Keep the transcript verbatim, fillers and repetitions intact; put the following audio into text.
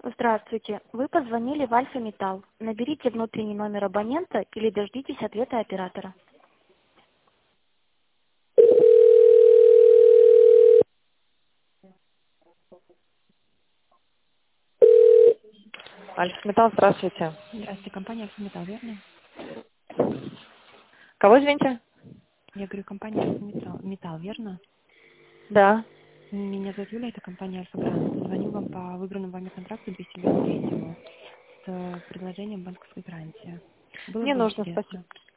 Здравствуйте. Вы позвонили в Альфа Металл. Наберите внутренний номер абонента или дождитесь ответа оператора. Альфа-Металл, здравствуйте. Здравствуйте, компания Альфа Металл, верно? Кого извините? Я говорю, компания Альфа Металл, Металл, верно? Да. Меня зовут Юля, это компания Альфа Грант. Звоню вам по выигранному вами контракту двести лет третьему с предложением банковской гарантии. Было Не бы нужно, спасибо. интересно.